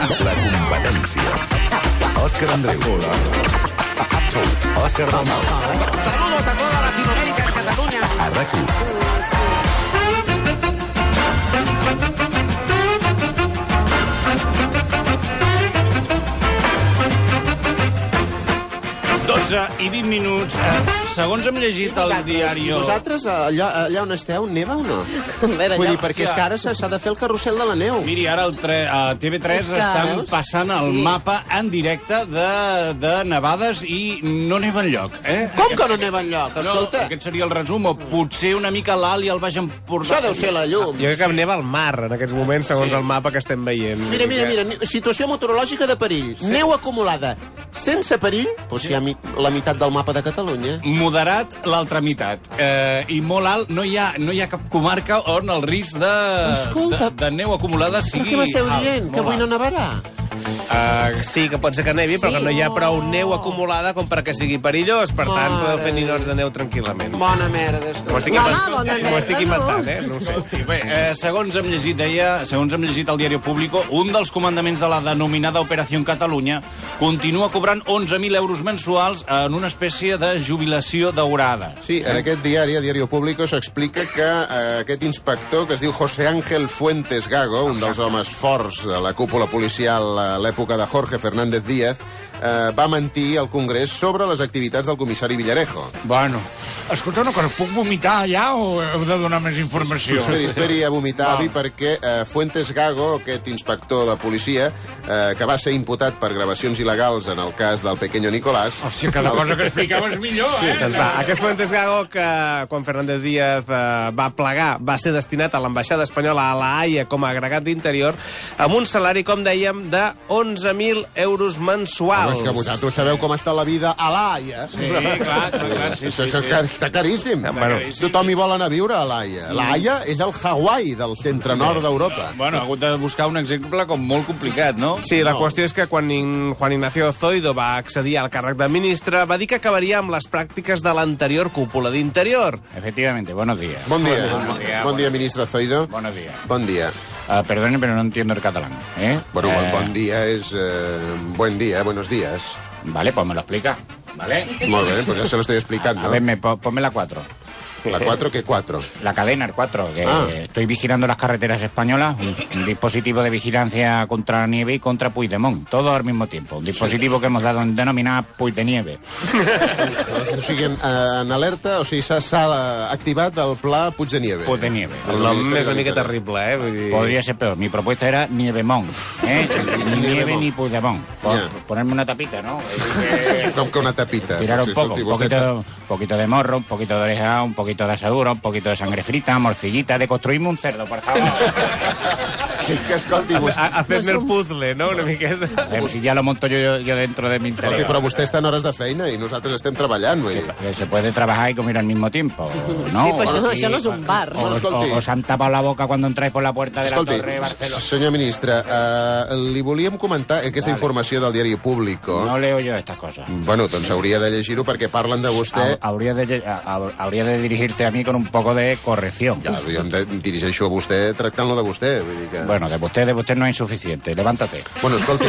La competència. Òscar Andreu. Òscar Dalmau. Saludos a toda Latinoamérica, en Cataluña. A RAC1. I 20 minuts. Segons hem llegit al diari... I vosaltres, allà on esteu, neva o no? Vull dir, perquè és que ara s'ha de fer el carrusel de la neu. Miri, ara a TV3 estan passant el mapa en directe de nevades i no neva enlloc. Com que no neva enlloc? Escolta. No, aquest seria el resum, o potser una mica l'Alt i el Baix Empordà. Això deu ser la llum. Jo crec que neva al mar en aquests moments, segons el mapa que estem veient. Mira, situació meteorològica de perill. Neu acumulada sense perill, doncs hi ha la meitat del mapa de Catalunya. Moderat, l'altra meitat. I molt alt, no hi ha cap comarca on el risc de neu acumulada sigui... Però què m'esteu dient? Que avui no nevarà? Sí, que pot ser que nevi, però que no hi ha prou neu acumulada com perquè sigui perillós. Per tant, podeu fer ninots de neu tranquil·lament. Bona merda. M'ho estic inventant, no ho sé. Bé, segons hem llegit al Diario Público, un dels comandaments de la denominada Operació Catalunya continua cobrant 11.000 euros mensuals en una espècie de jubilació daurada. Sí, en aquest diari, a Diario Público, s'explica que aquest inspector, que es diu José Ángel Fuentes Gago, un dels homes forts de la cúpula policial a l'època de Jorge Fernández Díaz, va mentir al Congrés sobre les activitats del comissari Villarejo. Bueno, escolta una cosa, puc vomitar allà o heu de donar més informació? Esperi a vomitar, avi, perquè Fuentes Gago, aquest inspector de policia, que va ser imputat per gravacions il·legals en el cas del Pequeño Nicolás... Hòstia, cada cosa que explicaves millor, Doncs va, aquest Fuentes Gago, que quan Fernández Díaz va plegar, va ser destinat a l'ambaixada espanyola a La Haia com a agregat d'interior, amb un salari, com dèiem, de 11.000 euros mensuals. És que vosaltres sabeu com està la vida a La Haia. Sí, clar. Sí. Està caríssim. Tothom hi vol anar a viure a La Haia. La Haia és el Hawaii del centre-nord d'Europa. Bueno, ha hagut de buscar un exemple com molt complicat, no? Sí, la qüestió és que quan Juan Ignacio Zoido va accedir al càrrec de ministre, va dir que acabaria amb les pràctiques de l'anterior cúpula d'Interior. Efectivamente, buenos días. Bon dia, ministre Zoido. Buenos días. Bon dia. Perdone, pero no entiendo el catalán. Bueno, bon dia és buen día, buenos días. Vale, pues me lo explica. ¿Vale? Molt bé, pues ya se lo estoy explicando. A ver, ponme la 4. ¿La 4? ¿Qué 4? La cadena, el 4. Que estoy vigilando las carreteras españolas. Un dispositivo de vigilancia contra la nieve y contra Puigdemont. Todo al mismo tiempo. Un dispositivo que hemos dado en denominar Puig de Nieve. O sigui, en alerta, o sigui, s'ha activat el pla Puig de Nieve. Puig de Nieve. El nom és una mica terrible, Vull dir... Podría ser peor. Mi propuesta era Nievemont. Ni nieve ni Puigdemont. Ponerme una tapita, ¿no? Com que una tapita. Tirar un poco. Un poquito de morro, un poquito de oreja, un poquito de asadura, un poquito de sangre frita, morcillita, de construirme un cerdo, por favor. És que, escolti, Hacerme el puzzle, no?, una miqueta. Si ya lo monto yo dentro de mi interior. Escolti, però vostè està en hores de feina i nosaltres estem treballant, vull dir. Se puede trabajar y comer al mismo tiempo, ¿no? Sí, pues això no és un bar. Os han tapado la boca cuando entráis por la puerta de la Torre de Barcelona. Senyor ministre, li volíem comentar aquesta informació del Diari Público. No leo yo estas cosas. Bueno, doncs hauria de llegir-ho perquè parlen de vostè... Hauria de dirigirte a mí con un poco de corrección. Ja, jo em dirigeixo a vostè tractant-lo de vostè. Vull dir que... Bueno, de usted no es insuficiente. Levántate. Bueno, escolti,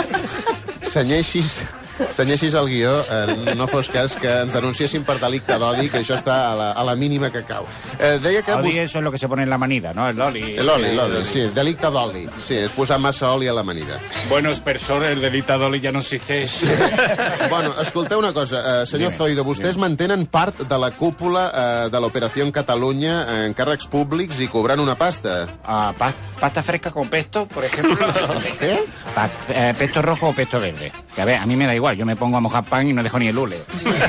senyeixis el guió, no fos cas que ens denunciessin per delicte d'odi, que això està a la mínima que cau. Deia que... Odi, eso es lo que se pone en la amanida, ¿no? El oli. L'oli, sí, delicte d'oli. Sí, és posar massa oli a l'amanida. Bueno, espessor, el delicte d'oli ja no existeix. Bueno, escolteu una cosa, senyor Zoido, vostès mantenen part de la cúpula de l'Operació Catalunya en càrrecs públics i cobrant una pasta. Pasta fresca con pesto, por ejemplo. ¿Qué? Pesto rojo o pesto verde. Que a ver, a mí me da igual, yo me pongo a mojar pan y no dejo ni el hule.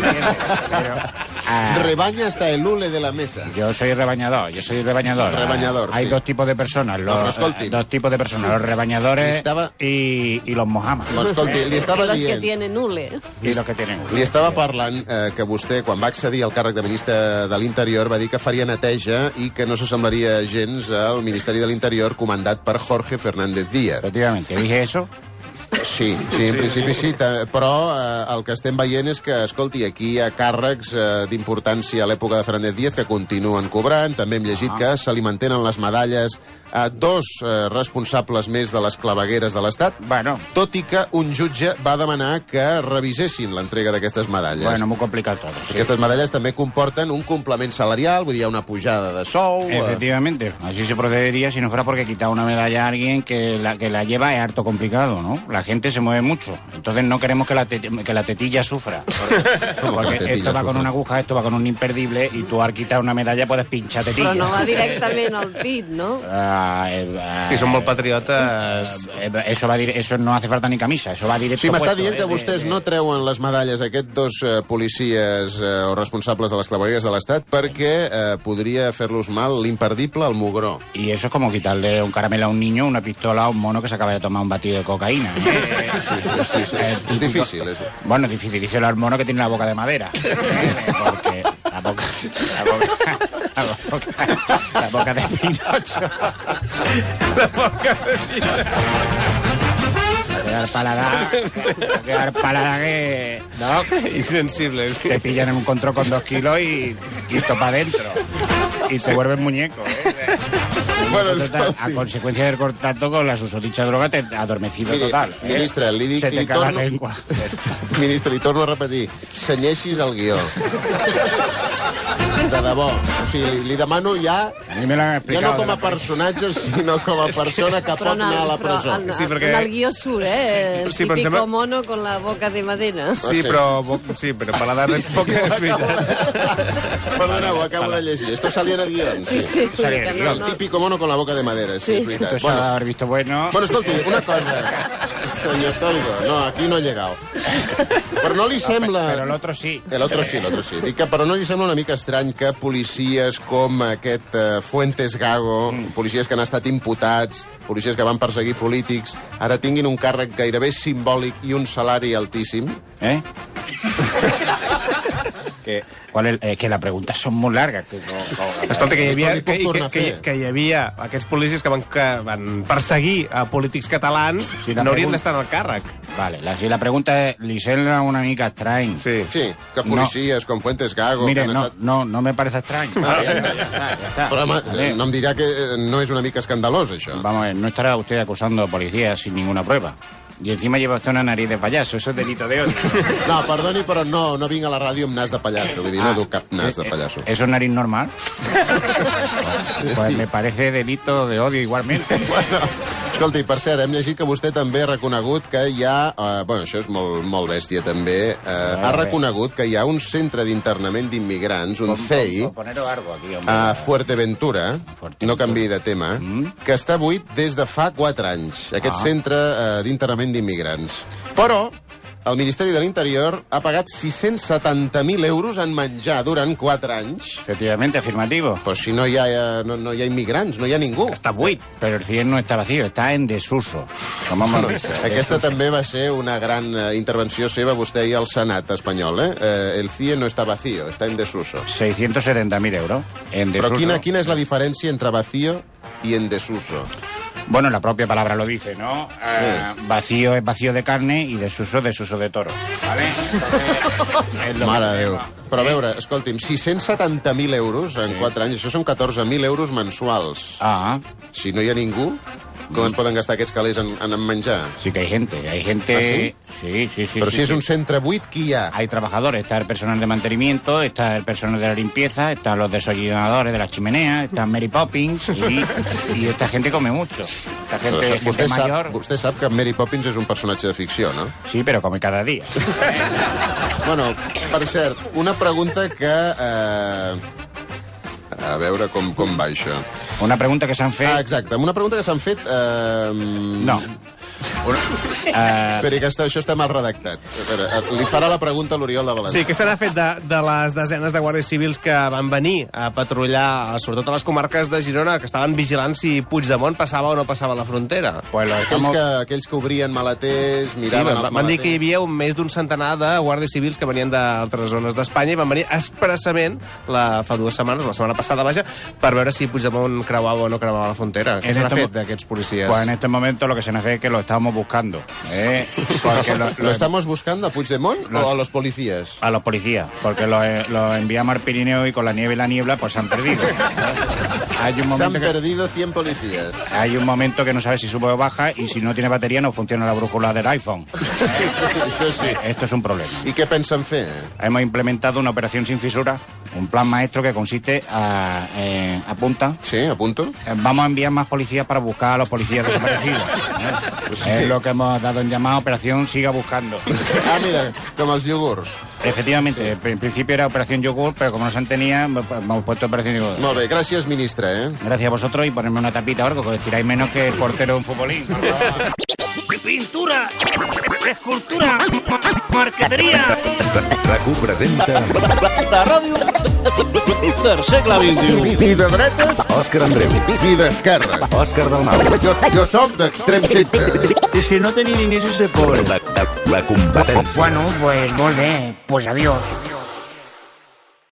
Rebaña hasta el hule de la mesa. Yo soy rebañador. Rebañador, Hay sí. dos tipos de personas, los rebañadores y los mojamas. Escolti, li estava los dient... que tienen hule. I los que tienen hule. Li estava parlant que vostè, quan va accedir al càrrec de ministre de l'Interior, va dir que faria neteja i que no s'assemblaria gens al Ministeri de l'Interior comandat per Jorge Fernández Díaz. Efectivamente, dije eso. Sí, Sí, en principi sí, però el que estem veient és que, escolti, aquí hi ha càrrecs d'importància a l'època de Fernández Díaz que continuen cobrant. També hem llegit que se li mantenen les medalles a 2 responsables més de les clavegueres de l'Estat, tot i que un jutge va demanar que revisessin l'entrega d'aquestes medalles. Bueno, muy complicado todo. Sí. Aquestes medalles també comporten un complement salarial, vull dir, una pujada de sou... Efectivamente, así se procedería si no fuera porque quitar una medalla a alguien que la lleva es harto complicado, ¿no? La gente se mueve mucho, entonces no queremos que la tetilla sufra. Porque esto va con una aguja, esto va con un imperdible, y tú al quitar una medalla puedes pinchar tetilla. Però no va directament al pit, no? Sí, són molt patriotes. Eso no hace falta ni camisa, eso va directo. Sí, m'està dient que vostès no treuen les medalles a aquests 2 policies o responsables de les clavegueres de l'Estat perquè podria fer-los mal l'imperdible al mugró. Y eso es como quitarle un caramelo a un niño, una pistola a un mono que se acaba de tomar un batido de cocaína. Es difícil, eso. Bueno, es difícil. Díselo al mono que tiene la boca de madera. Porque la boca de Pinocho. La boca de Pinocho. Quedar paladar que... ¿no? Insensible. Sí. Te pillan en un control con 2 kilos y esto para adentro. Y te vuelven muñeco, Bueno, a conseqüència del contacto con la susodicha droga te adormecido total. Ministre, li dic... Se te cae la lengua. Ministre, li torno a repetir. Senyeixis el guió. De debò. O sigui, li demano ja no com a personatge, sinó com a persona que pot anar a la presó. Sí, perquè... En el guió surt, el típico mono con la boca de madera. Sí, però paladar de boca és veritat. Perdoneu, ho acabo de llegir. Esto salía en el guión. Sí. El típico mono con la boca de madera, sí, és veritat. Bueno, escolti, una cosa, senyor Zoido. No, aquí no he llegado. Però no li sembla... Però l'altre sí. L'altre sí. Dic que però no li sembla una mica estrany que policies com aquest Fuentes Gago, policies que han estat imputats, policies que van perseguir polítics, ara tinguin un càrrec gairebé simbòlic i un salari altíssim? Que la pregunta són molt largues. Escolta, que hi havia aquests policies que van perseguir a polítics catalans, no haurien d'estar en el càrrec. Vale, si la pregunta li sembla una mica estrany. Sí, que policies com Fuentes Gago... Mire, no me parece estrany. Ja està. Però no em dirà que no és una mica escandalós, això. Vamos a ver, no estará usted acusando a policías sin ninguna prueba. Y encima lleva usted una nariz de payaso, eso es delito de odio. No, perdoni, però no vinc a la ràdio amb nas de pallasso, vull dir, no du cap nas de pallasso. ¿Eso es nariz normal? Pues sí. Me parece delito de odio igualmente. Bueno, escolti, per cert, hem llegit que vostè també ha reconegut que hi ha... bueno, això és molt bèstia, també. Ha reconegut que hi ha un centre d'internament d'immigrants, un CEI, a Fuerteventura, no canviï de tema, que està buit des de fa 4 anys. Aquest centre d'internament d'immigrants. Però el Ministeri de l'Interior ha pagat 670.000 euros en menjar durant 4 anys. Efectivamente, afirmativo. Però si no hi ha immigrants, no hi ha ningú. Està buit. Però el CIE no està vacío, està en desuso. Aquesta també va ser una gran intervenció seva, vostè ahir al Senat espanyol, El CIE no està vacío, està en desuso. 670.000 euros en desuso. Però quina és la diferència entre vacío i en desuso? Bueno, la propia palabra lo dice, ¿no? Vacío es vacío de carne y desuso de toro. ¿Vale? Mare de Déu. Però a veure, escolti'm, 670.000 euros en 4 anys, això són 14.000 euros mensuals. Si no hi ha ningú, com es poden gastar aquests calés en menjar? Sí que hay gente. Sí? Sí. Però si és un centre buit, qui hi ha? Hay trabajadores, está el personal de mantenimiento, está el personal de la limpieza, están los desollinadores de las chimeneas, está Mary Poppins y esta gente come mucho. Esta gente mayor... Vostè sap que Mary Poppins és un personatge de ficció, no? Sí, però come cada dia. Bueno, per cert, una pregunta que... A veure com va això. Una pregunta que s'han fet... Exacte, una pregunta que s'han fet... No. Esperi, que això està mal redactat. A veure, li farà la pregunta a l'Oriol de València. Sí, què se n'ha fet de les desenes de guàrdies civils que van venir a patrullar, sobretot a les comarques de Girona, que estaven vigilant si Puigdemont passava o no passava la frontera? Aquells que obrien maleters, miraven els maleters... Van dir que hi havia més d'un centenar de guàrdies civils que venien d'altres zones d'Espanya i van venir expressament fa 2 setmanes, la setmana passada, vaja, per veure si Puigdemont creuava o no creuava la frontera. Què se n'ha fet d'aquests policies? Pues en este momento lo que se n'ha fet es que lo estábamos estamos buscando. Porque ¿Lo estamos buscando a Puigdemont o a los policías? A los policías, porque lo enviamos al Pirineo y con la nieve y la niebla pues se han perdido. Se han perdido 100 policías. Hay un momento que no sabes si sube o baja y si no tiene batería no funciona la brújula del iPhone. Eso sí. Esto es un problema. ¿Y qué pensan fer? Hemos implementado una operación sin fisura, un plan maestro que consiste apunta. Sí, apunto. Vamos a enviar más policías para buscar a los policías desaparecidos. Sí. Es lo que hemos dado en llamada Operación Siga Buscando. Mira, como els iogurts. Efectivamente, en principio era Operación Yogur, pero como no se tenía, hemos puesto Operación Yogur. Molt bé, gràcies, ministre. Gracias a vosotros y ponerme una tapita o algo, que estiráis menos que el portero de un futbolín. Pintura, escultura, marqueteria. RAC1 presenta La ràdio del segle XXI. Ni de dretes Òscar Andreu, ni d'esquerres. Òscar Dalmau. Jo soc d'extrem centre. Es que no tenir ingressos de pobre. La competència. Bueno, pues molt bé, pues adiós.